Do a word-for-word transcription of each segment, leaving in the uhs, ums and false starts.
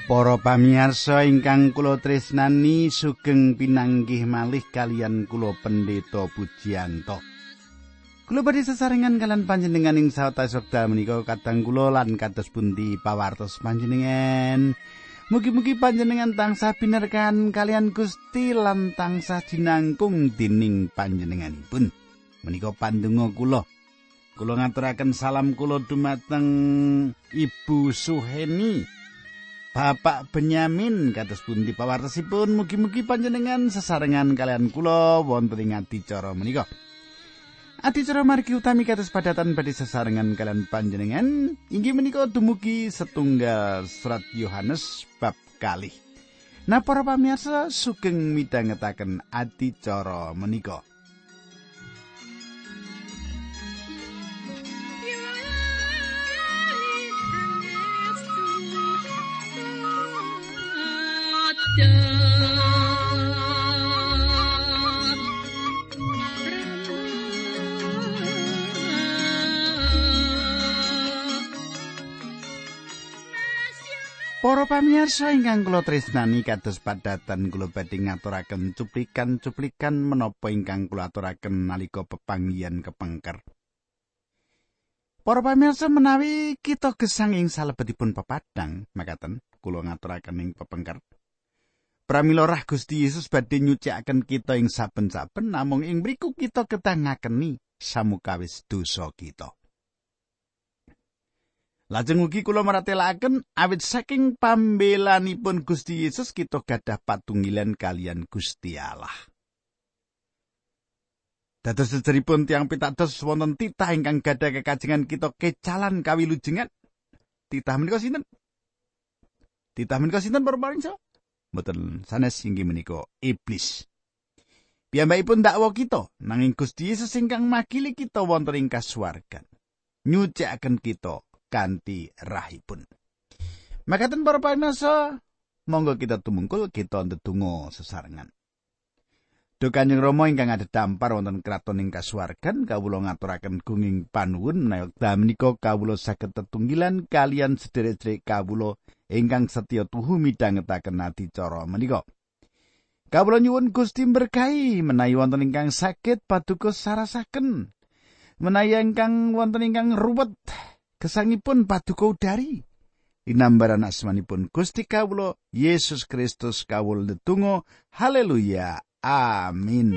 Para pamirsa ingkang kula tresnani sugeng pinanggih malih kaliyan kula Pendeta Pujiyanto. Kula badhe sesarengan kalian panjenengan ing sawetawis wekdal menika kadang kula lan kados pundi pawartos panjenengan. Mugi-mugi panjenengan tansah binerkahan kalian Gusti lan tansah jinangkung dening panjenenganipun. Menika pandonga kula. Kula ngaturaken salam kula dumateng Ibu Suheni, Bapak Benyamin kados pundi pawartosipun. Mugi-mugi panjenengan sesarengan kalian kula wonten ing adicara menika. Adicara margi utami kados padatan badhe sesarengan kalian panjenengan inggih menika dumugi setunggal surat Yohanes bab kalih. Nah para pamirsa sugeng midhangetaken adicara menika. Para pamirsa ingkang kula tresnani kados padatan kula badhe ngaturaken cuplikan-cuplikan menapa ingkang kula aturaken nalika pepanggihan kepengker. Para pamirsa menawi kita gesang ing salebetipun pepadang, makaten kula ngaturaken ing pepengker. Pramila rah Gusti Yesus badhe nyucikaken kita ing saben-saben namung ing mriku kita kedah ngakeni samukawis dosa kita. Lajeng ugi kula maratelaken awit saking pambelanipun Gusti Yesus kita gadah patunggilan kalian Gusti Allah. Dados sejeripun tiyang pitados wonten titah ingkang gadah kekajengan kita kecalan kawilujengan. Titah menika sinten? Titah menika sinten para pamirsa? Mboten sanes inggih menika iblis. Piyambakipun dakwa kita nanging Gusti Yesus ingkang makili kita wonten ing kasuwargan. Nyucikaken kita kanthi rahipun. Makaten para pamirsa, monggo kita tumungkul kita ndedonga sesarengan. Duh Kanjeng Rama ingkang adhedhampar wonten kraton ing kasuwargan, kawula ngaturaken gunging panuwun menawi wekdal menika kawula saged tetunggilan kalian sedherek-sedherek kawula ingkang setya tuhu midhangetaken adicara menika. Kawula nyuwun Gusti berkahi menawi wonten ingkang saged paduka sarasaken, menawi ingkang wonten ingkang ruwet gesangipun paduka udari. Dinambaran asmanipun Gusti kawula Yesus Kristus kawula ndedonga. Haleluya. Amin.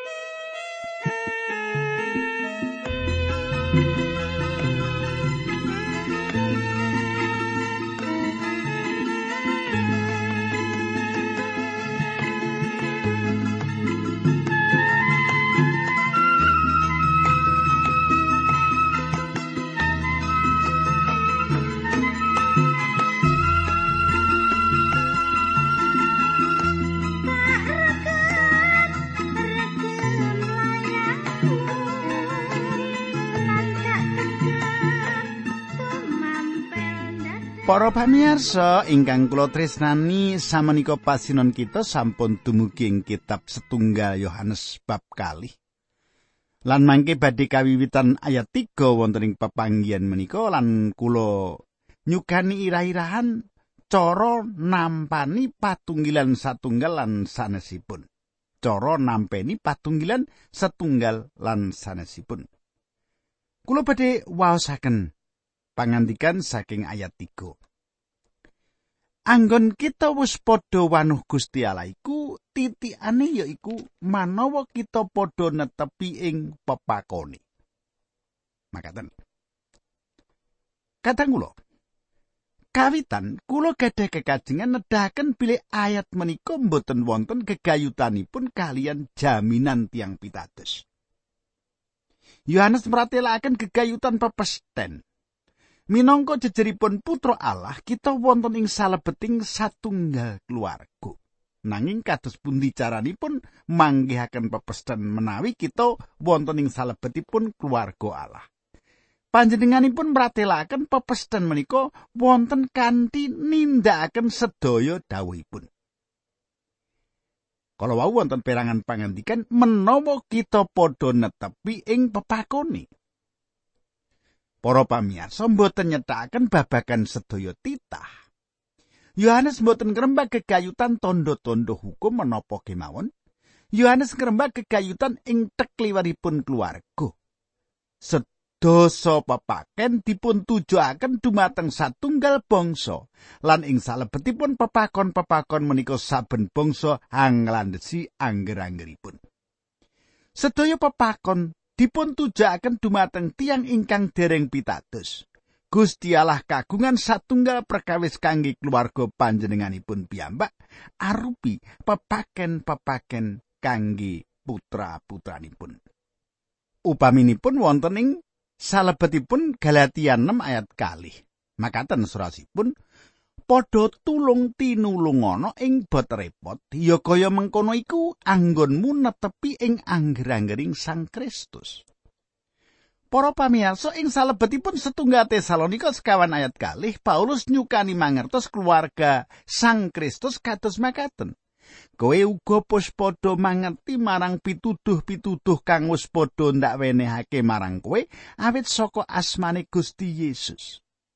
Para pamirsa ingkang kula tresnani, samenika pasinon kita sampun dumugi ing kitab setunggal Yohanes bab kalih. Lan mangke badhe kawiwitan ayat tiga wonten ing pepanggihan menika lan kula nyukani irah-irahan cara nampani patunggilan satunggal lan sanesipun. Cara nampeni patunggilan setunggal lan sanesipun. Kula badhe waosaken pangandikan saking ayat tiga. Anggon kita wis padha wanuh Gusti Allah iku titikane yaiku manawa kita padha netepi ing pepakone. Makaten. Kadang kula kawitan kula gadah kekajengan nedahaken bilih ayat menika mboten wonten gegayutanipun kalian jaminan tiyang pitados. Yohanes meratelaken gegayutan pepesten. Minangka jejeripun putra Allah, kita wonten ing salebeting satunggal keluarga. Nanging kados pundi caranipun manggihaken pepesten menawi kita wonten ing salebetipun keluarga Allah. Panjenenganipun mratelaken pepesten menika wonten kanthi nindakaken sedaya dawuhipun. Kala wau wonten perangan pangandikan menawa kita padha netepi ing pepakone. Para pamirsa mboten nyethakaken babagan sedaya titah. Yohanes mboten ngrembak gegayutan tondo-tondo hukum menapa kemawon. Yohanes ngrembak gegayutan ing tekliweripun keluarga. Sedasa pepaken dipun tujuaken dumateng satunggal bangsa, lan ing salebetipun pepakon-pepakon menika saben bangsa anglandhesi angger-anggeripun. Sedaya pepakon dipun tujuaken dumateng tiyang ingkang dereng pitados. Gusti Allah kagungan satunggal perkawis kangge keluarga panjenenganipun piyambak arupi pepaken-pepaken kangge putra-putranipun. Upaminipun wonten ing salebetipun Galatia enam ayat kalih. Makaten surasipun, padha tulung tinulungana ing bot repot, ya kaya mengkono iku anggonmu netepi ing angger-anggering Sang Kristus. Para pamirsa, ing salebetipun setunggal Tesalonika sekawan ayat kalih, Paulus nyukani mangertos keluarga Sang Kristus kados makaten. Kowe uga pos padha mangerti marang pituduh-pituduh kang wis padha ndak wenehake marang kowe awit saka asmane Gusti Yesus.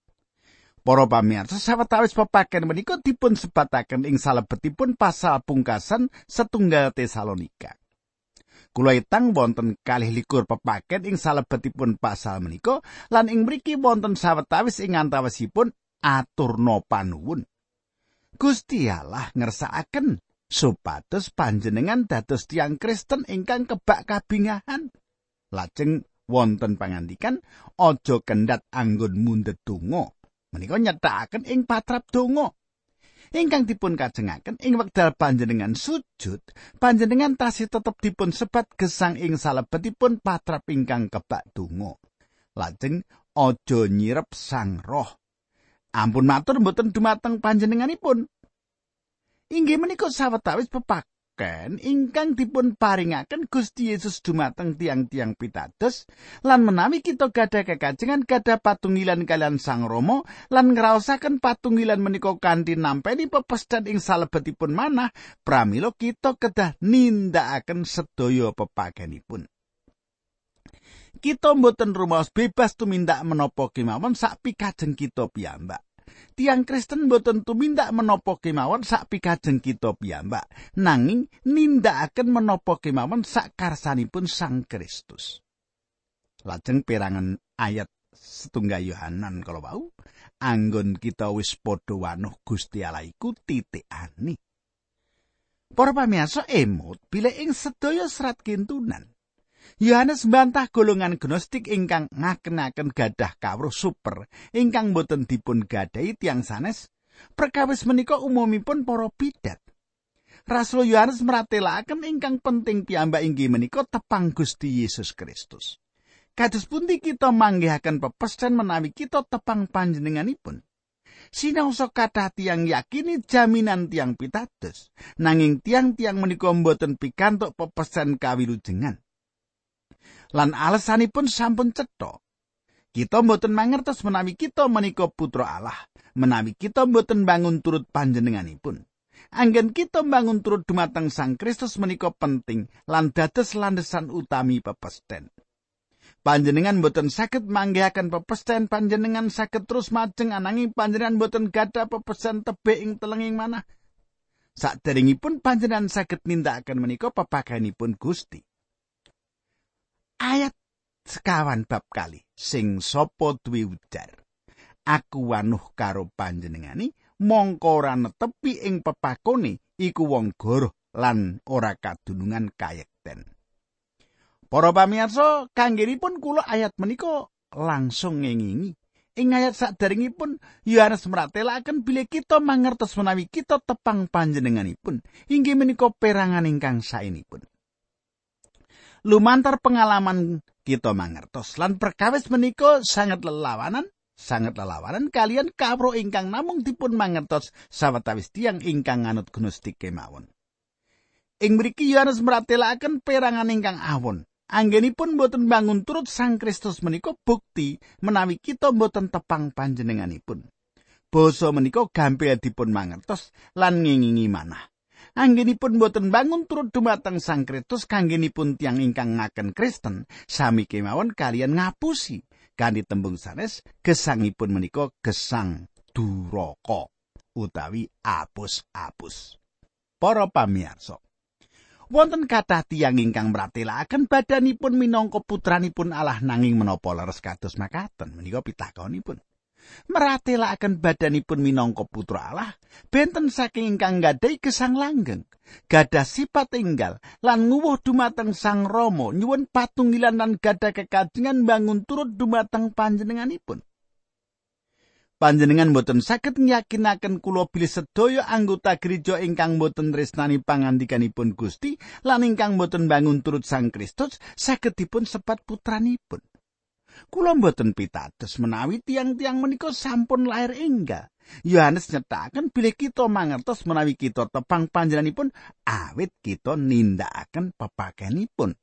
Para pamirsa, sawetawis pepaken menika dipun sebataken ing salebetipun pasal pungkasan setunggal Tesalonika. Kula itang wonten kalih likur pepaken ing salebetipun pasal menika, lan ing mriki wonten sawetawis ing antawasipun aturna panuwun. Gusti Allah ngersakaken supados panjenengan dados tiyang Kristen ingkang kebak kabingahan. Lajeng wonten pangandikan, aja kendhat anggonmu ndedonga. Menika nyethakaken ing patrap donga. Ingkang dipun kajengaken ing wekdal panjenengan sujud, panjenengan tasih tetep dipun sebat gesang ing salebetipun patrap ingkang kebak donga. Lajeng aja nyirep Sang Roh. Ampun matur mboten dumateng panjenenganipun. Inggih menika sawetawis pepaken ingkang dipun paringaken Gusti Yesus dumateng tiang-tiang pitados, lan menawi kita gadah kekajengan gadah patunggilan kalian Sang Rama lan ngraosaken patunggilan menika kanthi nampi pepestan ing salebetipun manah, pramila kita kedah nindakaken sedaya pepakenipun. Kita mboten rumaos bebas tumindak menapa kemawon sak pikajeng kita piyambak. Tiang Kristen mboten tumindak menapa kemawon sak pikajeng kita piyambak, nanging nindakaken menapa kemawon sak karsanipun Sang Kristus. Lajeng perangan ayat setunggal Yohanan kala wau, anggon kita wis padha wanuh Gusti Allah iku titikane. Para pamirsa, emut bilih ing sedaya serat kintunan. Yohanes mbantah golongan gnostik ingkang ngakenaken gadah kawruh super ingkang boten dipun gadahi tiyang sanes, perkawis menika umumipun para bidat. Rasul Yohanes mratelaken ingkang penting piyambak inggih menika tepang Gusti Yesus Kristus. Kados pundi kita manggihaken pepesen menawi kita tepang panjenenganipun? Sinaosa kathah tiyang yakini jaminan tiyang pitados, nanging tiyang-tiyang menika boten pikantuk pepesen kawilujengan. Lan alasanipun sampun cetha. Kita mboten mangertos menawi kita menika putra Allah, menawi kita mboten bangun turut panjenenganipun. Anggen kita bangun turut dumateng Sang Kristus menika penting lan dados landesan utami pepesten. Panjenengan mboten saged manggihaken pepesten, panjenengan saged terus majeng ananging panjenengan mboten gadah pepesten tebih ing telenging manah. Saderengipun panjenengan saged nindakaken menika pepakenipun Gusti. Ayat sekawan bab kali sing sapa duwe ujar, aku wanuh karo panjenengani, mongko ora netepi ing pepakone iku wong goroh lan ora kadunungan kayekten. Para pamirsa, kanggenipun kula ayat menika langsung ngengingi. Ing ayat saderengipun Yohanes mratelaken bilih kita mangertos menawi kita tepang panjenenganipun, inggih menika perangan ingkang saenipun. Lumantar pengalaman kita mangertos lan perkawis menika sangat lelawanan, sangat lelawanan kalian kawruh ingkang namung dipun mangertos sawetawis tiyang ingkang nganut gnostik kemawon. Ing mriki Yohanes mratelaken perangan ingkang awon. Anggenipun boten bangun turut Sang Kristus menika bukti menawi kita boten tepang panjenenganipun. Basa menika gampil dipun mangertos lan ngingingi manah. Anggenipun boten bangun turut dumateng Sang Kristus kanggenipun tiyang ingkang ngaken Kristen sami kemawon kalian ngapusi kanthi tembung sanes gesangipun menika gesang duraka. utawi apus-apus. Para pamirsa, wonten kathah tiyang ingkang mratelaken badanipun minangka putranipun Allah nanging menapa leres kados makaten? Menika pitakonipun. Meratelaken badanipun minangka putra Allah, benten saking ingkang nggadhahi gesang langgeng, gadah sifat enggal lan nguwuh dumateng Sang Rama, nyuwun patunggilan lan gadah kekajengan bangun turut dumateng panjenenganipun. Panjenengan boten saged nyakinaken kula bilih sedaya anggota gereja ingkang boten tresnani pangandikanipun Gusti lan ingkang boten bangun turut Sang Kristus saged dipun sebat putranipun. Kula mboten pitados menawi tiang-tiang menika sampun lair enggal. Yohanes nyataken bilih kita mangertos menawi kita tepang panjenenganipun awit kita nindakaken pepakenipun.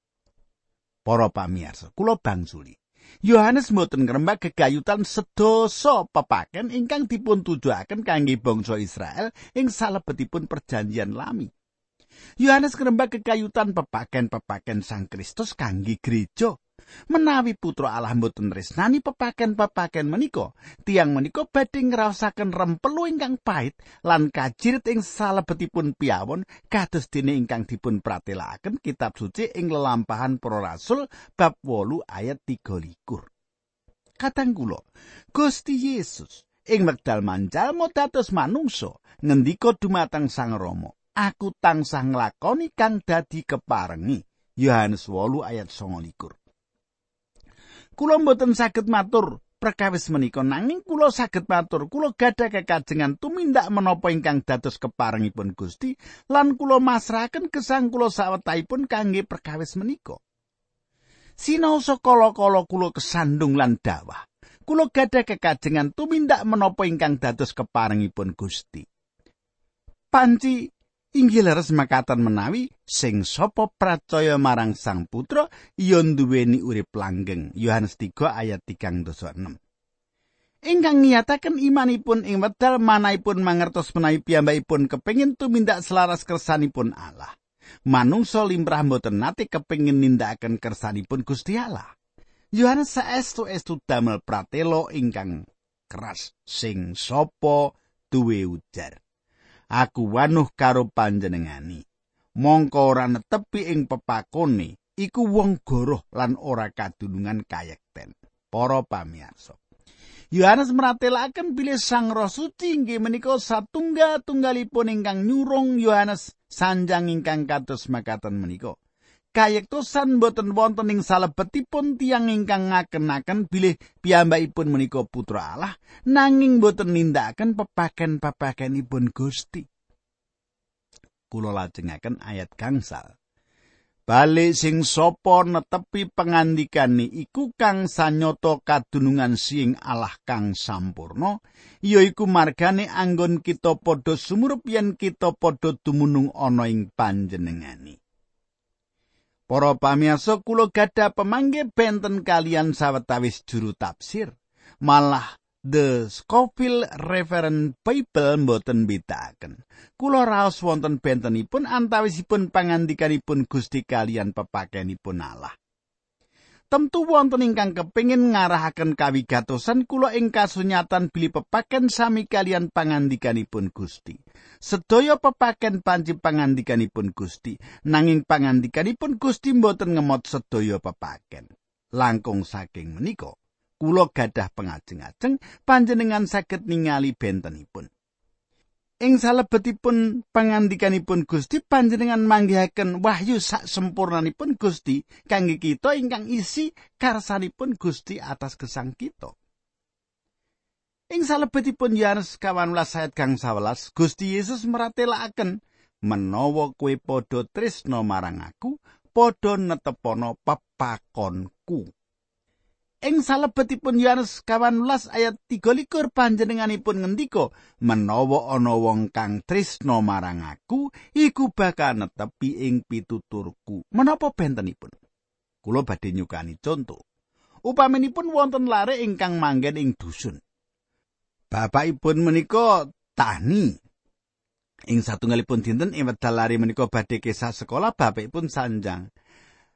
Para pamirsa, kula bangsuli. Yohanes mboten ngrembak gegayutan sedasa pepaken ingkang dipun tujuaken kangge bangsa Israel ing salebetipun perjanjian lami. Yohanes ngrembak gegayutan pepaken-pepaken Sang Kristus kangge gereja. Menawi putra Allah mboten tresnani pepaken-pepaken menika, tiyang menika badhe ngraosaken rempelu ingkang pahit lan kajirit ing salebetipun piyawon kados dene ingkang dipun pratelakaken kitab suci ing lelampahan para rasul bab wolu ayat tiga likur. Katang kula, Gusti Yesus ing wekdal manjalma dados manungsa ngendika dumateng Sang Rama, "Aku tansah nglakoni kang dadi keparengi." Yohanes wolu ayat sanga likur. Kula mboten saged matur perkawis menika nanging kula saged matur kula gadah kekajengan tumindak menapa ingkang dados keparengipun Gusti lan kula masrahaken gesang kula sawetahipun kangge perkawis menika. Sinaosa kala-kala kula kesandung lan dawah, kula gadah kekajengan tumindak menapa ingkang dados keparengipun Gusti. Panci inggih leres makaten menawi sing sapa pracaya marang Sang Putra ya nduweni urip langgeng. Yohanes tiga ayat tigang dasa enem. Ingkang ngiyataken imanipun ing wedal manahipun mangertos menawi piyambakipun kepengin tumindak selaras kersanipun Allah. Manungsa limrah mboten nate kepengin nindakaken kersanipun Gusti Allah. Yohanes saestu-estu damel pratela ingkang keras sing sapa duwe ujar, "Aku wanuh karo panjenengani." Mongko ora netepi ing pepakone iku wong goroh lan ora kadunungan kayekten. Para pamirsa, Yohanes mratelaken bilih Sang Roh Suci inggih menika satunggal-tunggalipun ingkang nyurung Yohanes sanjang ingkang kados makaten menika. Kayektosan boten wonten ing salebetipun tiyang ingkang ngakenaken bilih piyambakipun menika putra Allah nanging boten nindakaken pepaken-pepakenipun Gusti. Kula lajengaken ayat gangsal. Bali sing sapa netepi pangandikane iku kang sanyata kadunungan sing Allah kang sampurna, yaiku margane anggon kita padha sumurup yen kita padha dumunung ana ing panjenengane. Para pamirsa, kula gadah pemangge benten kalian sawetawis juru tafsir. Malah The Scofield Reference Bible mboten bedakaken. Kula raos wonten bentenipun antawisipun pangandikanipun Gusti kalian pepakenipun Allah. Temtu wonten ingkang kepingin ngarahaken kawigatosan kula ing kasunyatan bilih pepaken sami kalian pangandikanipun Gusti. Sedaya pepaken panci pangandikanipun Gusti, nanging pangandikanipun Gusti mboten ngemot sedaya pepaken. Langkung saking menika, kula gadah pengajeng-ajeng panjenengan saged ningali bentenipun. Ing salebetipun pangandikanipun Gusti panjenengan manggihaken wahyu sak sempurnanipun Gusti kangge kita ingkang isi karsanipun Gusti atas gesang kita. Ing salebetipun Yohanes kawanulas ayat kang sawelas, Gusti Yesus meratelaken, "Menawa kowe padha tresna marang aku, padha netepono pepakonku." Ing salebetipun Yohanes kawanulas ayat tiga likur panjenenganipun ngendika, "Menawa ana wong kang tresna marang aku, iku bakal netepi ing pituturku." Menapa bentenipun? Kula badhe nyukani conto. Upaminipun wonten lare ingkang manggen ing dusun. Bapakipun menika tani. Ing satunggalipun dinten ing wedal lare menika badhe kesah sekolah, bapakipun sanjang.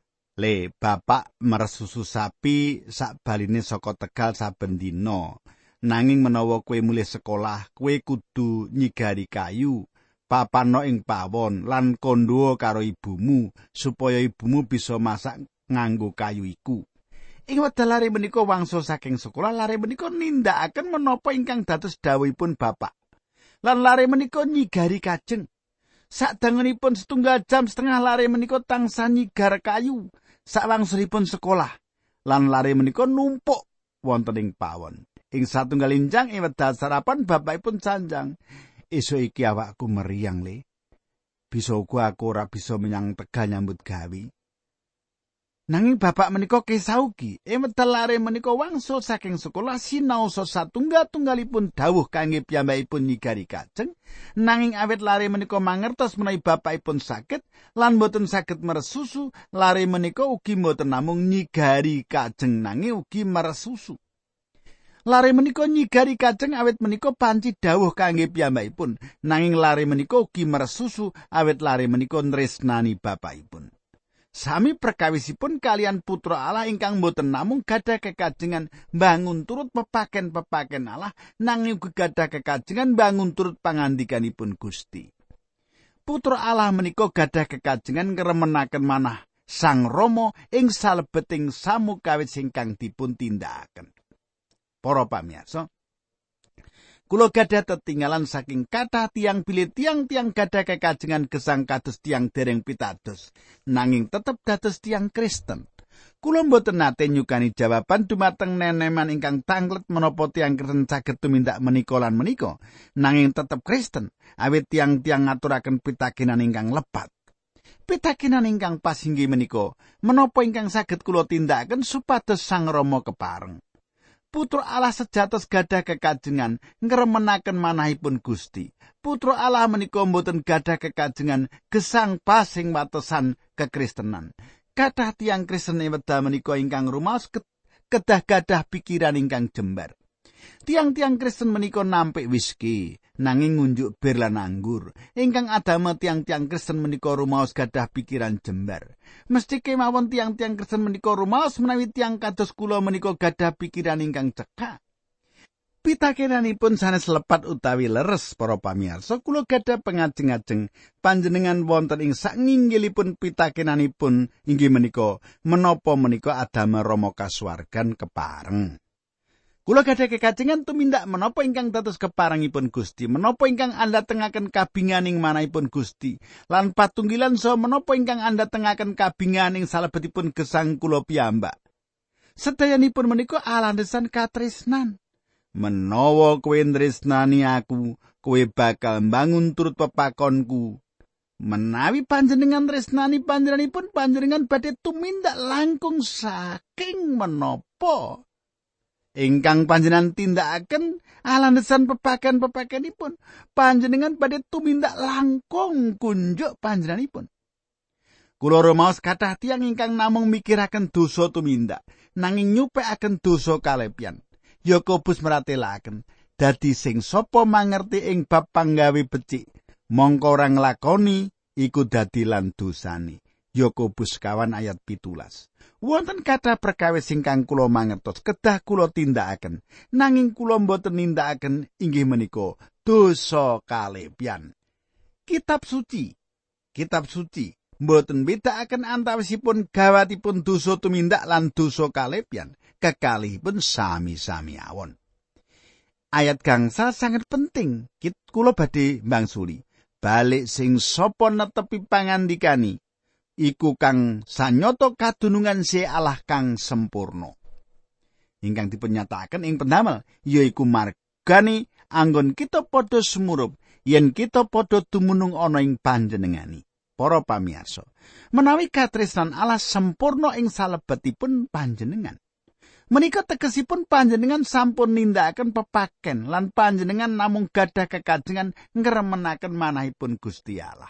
Le bapak meresusu sapi sak baline saka Tegal saben dina. Nanging menawa kowe mulih sekolah, kowe kudu nyigari kayu, papano ing pawon lan kandha karo ibumu supaya ibumu bisa masak nganggo kayu iku. Ing wekdal lare menika wangsul saking sekolah, lare menika nindakaken menapa ingkang dados dawuhipun bapak. Lan lare menika nyigari kajeng. Sadangunipun setunggal jam setengah lare menika tansah nyigar kayu sawangsulipun sekolah. Lan lare menika numpuk wonten ing pawon. Ing satunggal injang ing wekdal sarapan bapakipun sanjang. Esuk iki awakku meriang le. Bisa uga aku ora bisa menyang Tegal nyambut gawe. Nanging bapak menika kesaugi, ing wekdal lare menika wangsul saking sekolah sinaosa satunggal-tunggalipun dawuh kangge piyambakipun nyigari kajeng, nanging awit lare menika mangertos menawi bapakipun saged lan boten saged meres susu, lare menika ugi boten namung nyigari kajeng nanging ugi meres susu. Lare menika nyigari kajeng awit menika panci dawuh kangge piyambakipun, nanging lare menika ugi meres susu awit lare menika tresnani bapakipun. Sami perkawisipun kalian putra Allah ingkang boten namung gadah kekajengan bangun turut pepaken-pepaken Allah, nanging ugi gadah kekajengan bangun turut pangandikanipun Gusti. Putra Allah menika gadah kekajengan ngremenaken manah Sang Rama ing salebeting samukawis ingkang dipun tindakaken. Para pamirsa, kula gadah tetinggalan saking kathah tiyang bilih tiang-tiang gadah kekajengan gesang kados tiang dereng pitados, nanging tetep dados tiang Kristen. Kula mboten nate nyukani jawaban dumateng neneman ingkang tanglet menapa tiang Kristen saged tumindak menika lan menika, nanging tetep Kristen, awit tiang-tiang ngaturaken pitakenan ingkang lepat. Pitakenan ingkang pas inggih menika, menapa ingkang saged kula tindakaken supados Sang Rama kepareng. Putra Allah sejatos gadah kekajengan ngremenaken manahipun Gusti. Putra Allah menika mboten gadah kekajengan gesang pasing watesan kekristenan. Kathah tiyang Kristen wekdal menika ingkang rumaos kedah gadah pikiran ingkang jembar. Tiang-tiang Kristen menika nampik whisky nanging ngunjuk bir lan anggur. Ingkang adamel tiang-tiang Kristen menika rumaos gadah pikiran jembar. Mesti kemawon tiang-tiang Kristen menika rumaos menawi tiang kados kula menika gadah pikiran ingkang cekak. Pitakenanipun sanes lepat utawi leres para pamirsa, kula gadah pengajeng-ajeng panjenengan wonten ing sanginggilipun pitakenanipun inggih menika menapa menika adamel Rama kasuwargan kepareng. Kula gadah kekajengan tumindak menapa ingkang dados keparengipun Gusti, menapa ingkang andhatengaken kabinganing manahipun Gusti, lan patunggilan saha menapa ingkang andhatengaken kabinganing salebetipun gesang kula piyambak. Sedayanipun menika alandesan katresnan. Menawa kowe tresnani aku, kowe bakal mbangun turut pepakonku. Menawi panjenengan tresnani panjenenganipun, panjenengan badhe tumindak langkung saking menapa ingkang panjenengan tindakaken alandesan pepaken-pepakenipun, panjenengan badhe tumindak langkung kunjuk panjenenganipun. Kula rumaos kathah tiyang ingkang namung mikiraken dosa tumindak, nanging nyupekaken dosa kalepyan. Yakobus meratelaken, dadi sing sapa mangerti ing bab panggawe becik, mongko ora nglakoni iku dadi lan dosane. Yakobus kawan ayat pitulas. Wonten kathah perkawis ingkang kula mangertos kedah kula tindakaken, nanging kula mboten nindakaken inggih menika dosa kalepyan. Kitab suci, kitab suci mboten bedakaken antawisipun gawatipun dosa tumindak lan dosa kalepyan, kekalihipun sami-sami awon. Ayat gangsal sangat penting, kula badhe mbangsuli. Balik sing sapa netepi pangandikani iku kang sanyata kadunungan si Allah kang sempurna. Ingkang dipenyataken ing pendamel yaiku margane anggon kita padha sumurup yen kita padha dumunung ana ing panjenengani. Para pamirsa, menawi katresnan Allah sempurna ing salebetipun panjenengan, menika tegesipun panjenengan sampun nindakaken pepaken lan panjenengan namung gadah kekajengan ngremenaken manahipun Gusti Allah.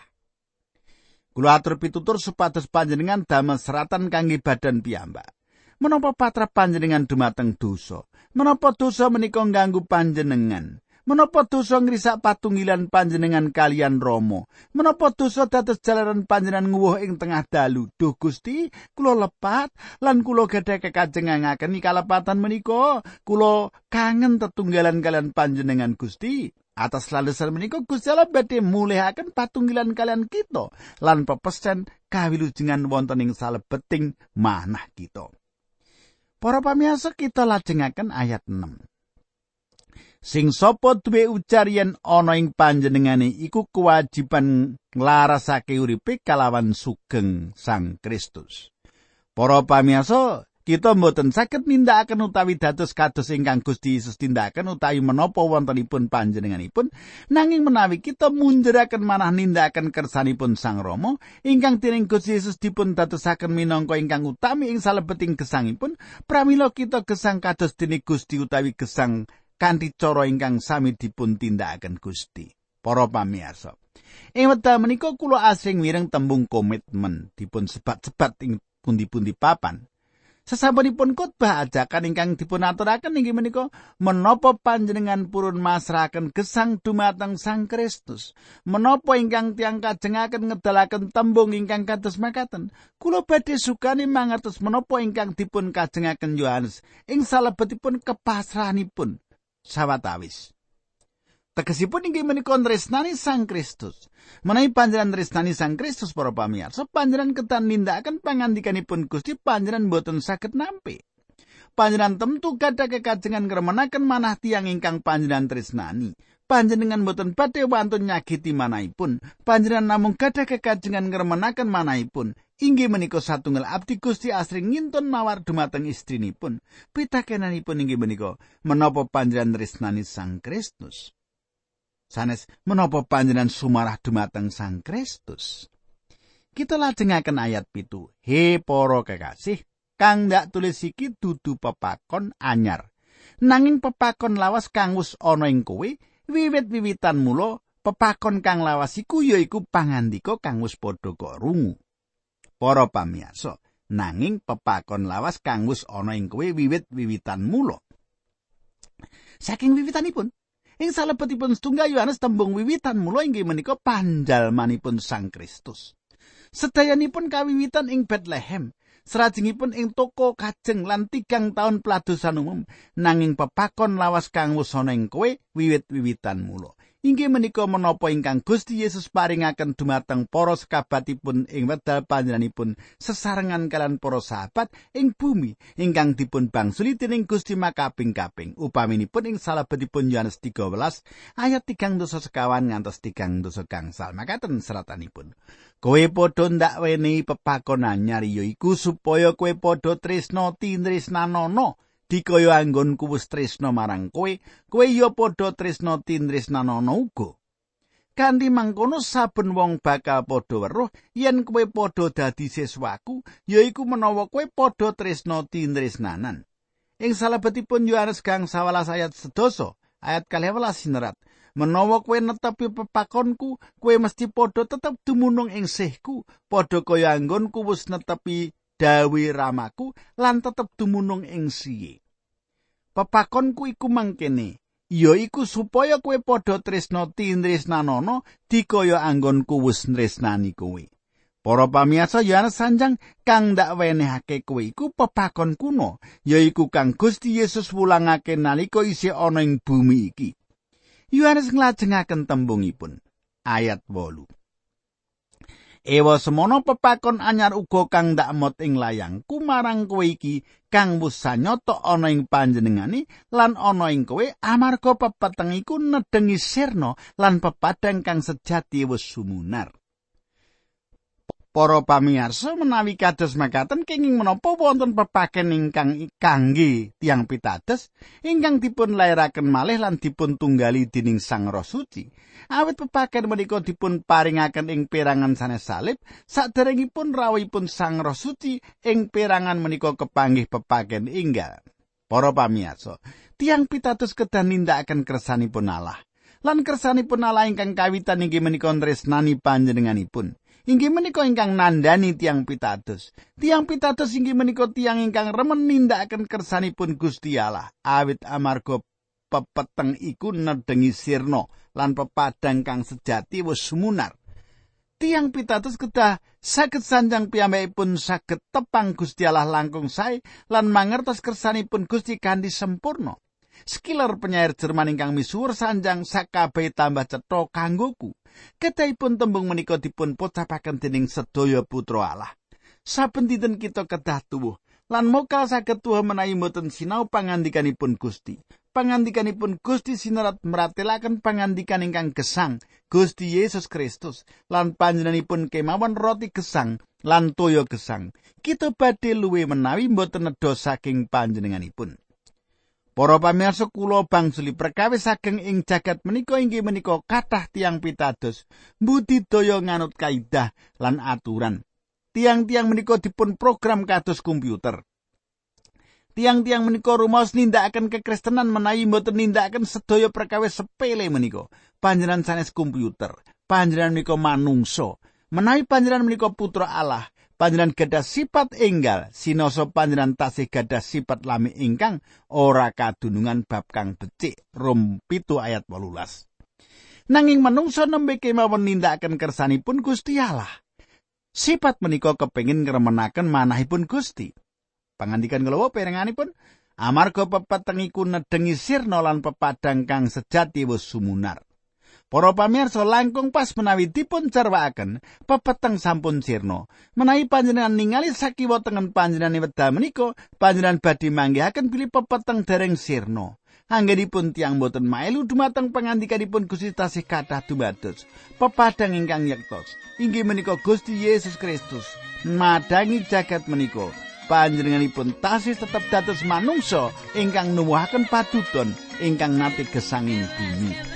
Kula atur pitutur supados panjenengan damel seratan kangge badan piyambak. Menapa patrap panjenengan dumateng dosa? Menapa dosa menika ngganggu panjenengan? Menapa dosa ngrisak patunggilan panjenengan kalian Rama? Menapa dosa dados jalaran panjenengan nguwuh ing tengah dalu? Duh Gusti, kula lepat lan kula gadah kekajengaken kalepatan menika. Kula kangen tetunggalan kalian panjenengan Gusti. Atas lalesan menika Gusti Allah badhe mulihaken patunggilan kalian kita lan pepesen kawilujengan wonten ing salebeting manah kita. Para pamirsa, kita lajengaken ayat enam. Sing sapa duwe ujar yen ana ing panjenengane iku kewajiban nglarasake uripe kalawan sugeng Sang Kristus. Para pamirsa, kita mboten saged nindakaken utawi dados kados ingkang Gusti Yesus tindakaken utawi menapa wontenipun panjenenganipun, nanging menawi kita munjeraken manah nindakaken kersanipun Sang Rama ingkang dening Gusti Yesus dipun dadosaken minangka ingkang utami ing salebeting gesangipun, pramila kita gesang kados dening Gusti utawi gesang kanthi cara ingkang sami dipun tindakaken Gusti. Para pamirsa, ing wekdal menika kula asring mireng tembung komitmen dipun sebat-sebat ing pundi-pundi papan. Sasampunipun khotbah ajakan ingkang dipun aturaken inggih menika, menapa panjenengan purun masrahaken gesang dumateng Sang Kristus? Menapa ingkang tiyang kajengaken ngedalaken tembung ingkang kados makaten? Kula badhe sukani mangertos menapa ingkang dipun kajengaken Yohanes ing salebetipun kepasrahanipun sawatawis. Tegesipun inggih menika tresnani Sang Kristus. Menawi panjenengan tresnani Sang Kristus para pamirsa, panjenengan ketan nindakaken pangandikanipun Gusti, panjenengan boten saged nampi. Panjenengan temtu gadah kekajengan ngremenaken manah tiyang ingkang panjenengan tresnani. Panjenengan boten badhe wantun nyagiti manahipun. Panjenengan namung gadah kekajengan ngremenaken manahipun. Inggih menika satunggal abdi Gusti asring ngintun mawar dumateng istrinipun. Pitakenanipun inggih menika, menapa panjenengan tresnani Sang Kristus? Sanes menapa panjenengan sumarah dumateng Sang Kristus? Kita lajengaken ayat pitu. He para kekasih, kang ndak tulis iki dudu pepakon anyar, nanging pepakon lawas kang wis ana ing kowe wiwit-wiwitan mula. Pepakon kang lawas iku yaiku pangandika kang wis padha kok rungu. Para pamirsa, nanging pepakon lawas kang wis ana ing kowe wiwit-wiwitan mula. Saking wiwitanipun, ing salebetipun setunggal Yohanes tembung wiwitan mula inggih menika panjalmanipun Sang Kristus. Sedayanipun kawiwitan ing Bethlehem, sarajengipun ing toko kajeng lan tigang taun peladosan umum, nanging pepakon lawas kang wis ana ing kowe wiwit-wiwitan mula. Inggih menika menapa ingkang Gusti Yesus paringaken dumateng para sekabatipun ing wekdal panjenenganipun sesarengan kalian para sahabat ing bumi ingkang dipun bangsuli dening Gusti makaping-kaping. Upaminipun ing salebetipun Yohanes tiga belas ayat tigang dasa sekawan ngantos tigang dasa gangsal. Makaten seratanipun. Kowe padha ndak wenehi pepakon anyar yaiku supaya kowe padha tresna tinresnanana. Dikaya anggonku wis tresna marang kowe, kowe ya padha tresna tinresnanana uga. Kanthi mangkono saben wong bakal padha weruh yen kowe padha dadi siswaku, yaiku menawa kowe padha tresna tinresnanan. Ing salebetipun Yohanes gang sewelas ayat sedasa, ayat kalih welas sinerat, menawa kowe netepi pepakonku, kowe mesti padha tetep dumunung ing sihku, padha kaya anggonku wis netepi dawe ramaku lan tetep dumunung ing siye. Pepakonku iku mangkene, yaiku supaya kowe padha tresna tinresnanana dikaya anggonku wis nresnani kowe. Para pamirsa, Yohanes sanjang kang ndak wenehake kowe iku pepakon kuno, yaiku kang Gusti Yesus wulangake nalika isih ana ing bumi iki. Yohanes nglajengaken tembungipun ayat wolu. Ewa semono pepakon anyar uga kang ndak mot ing layangku marang kowe iki kang wis sanyata ana ing panjenengane lan ana ing kowe amarga pepeteng iku nedhengi sirna lan pepadang kang sejati wis sumunar. Para pamirsa, menawi kados makaten kenging menapa wonten pepaken ingkang kangge tiyang pitados ingkang dipun lairaken malih lan dipun tunggali dening Sang Roh Suci. Awit pepaken menika dipun paringaken ing perangan sanes salib, saderengipun rawuhipun Sang Roh Suci ing perangan menika kepanggih pepaken enggal. Para pamirsa, tiyang pitados kedah nindakaken kersanipun Allah. Lan kersanipun Allah ingkang kawitan inggih menika tresnani panjenenganipun. Inggih menika ingkang nandhani tiyang pitados. Tiyang pitados inggih menika tiyang ingkang remen nindakaken kersanipun Gusti Allah. Awit amarga pepeteng iku nedengi sirna lan pepadang kang sejati wis sumunar. Tiang pitados kedah saged sanjang piyambakipun saged tepang Gusti Allah langkung sae lan mangertos kersanipun Gusti kanthi sempurna. Skiller penyair Jerman ingkang misuwur sanjang sakabeh tambah cetha kanggoku. Kedahipun tembung menika dipun pocapaken dening sedaya putra Allah. Saben dinten kita kedah tuwuh lan mokal saged tuwuh menawi mboten sinau pangandikanipun Gusti. Pangandikanipun Gusti sinerat meratelaken pangandikan ingkang gesang Gusti Yesus Kristus lan panjenenganipun kemawon roti gesang lan toya gesang. Kita badhe luwih menawi mboten nedha saking panjenenganipun. Para pamirsa kula bangsuli perkawis saking ing jagat menika inggih menika kathah tiang pitados mbudidaya nganut kaidah lan aturan. Tiang-tiang menika dipun program kados komputer. Tiang-tiang menika rumaos nindakaken kekristenan menawi mboten nindakaken sedaya perkawis sepele menika. Panjenengan sanes komputer, panjenengan menika manungsa. Menawi panjenengan menika putra Allah, panjenengan gadah sifat enggal, sinoso panjenengan tasih gadah sifat lami ingkang ora kadunungan bab kang becik. Rom pitu ayat wolulas. Nanging manungsa nembe kemawon nindakaken kersanipun Gusti Allah. Sifat menika kepengin ngremenaken manahipun Gusti. Pangandikan kula perenganipun amarga pepeteng iku nedengi sirna lan pepadang kang sejati wis sumunar. Para pamirsa langkung pas menawi dipun carwakaken pepeteng sampun sirna. Menawi panjenengan ningali sakiwa tengen panjenengan wekdal menika, panjenengan badhe manggihaken bilih pepeteng dereng sirna. Anggenipun tiyang boten maelu dumateng pangandikanipun Gusti tasih kathah dumados. Pepadang ingkang yektos inggih menika Gusti Yesus Kristus madangi jagat menika. Panjenenganipun tasih tetep dados manungsa ingkang nuwuhaken padudon ingkang nate gesanging bumi.